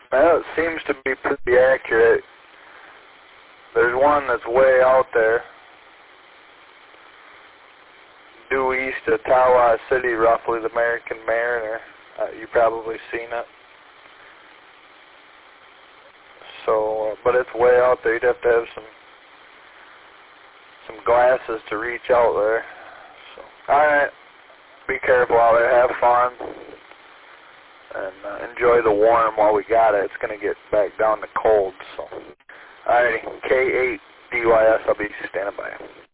Well, it seems to be pretty accurate. There's one that's way out there, due east of Tawas City, roughly, the American Mariner. You've probably seen it. So, but it's way out there. You'd have to have some glasses to reach out there. So, all right. Be careful out there. Have fun. And enjoy the warm while we got it. It's going to get back down to cold. So, all righty. K8DYS. I'll be standing by.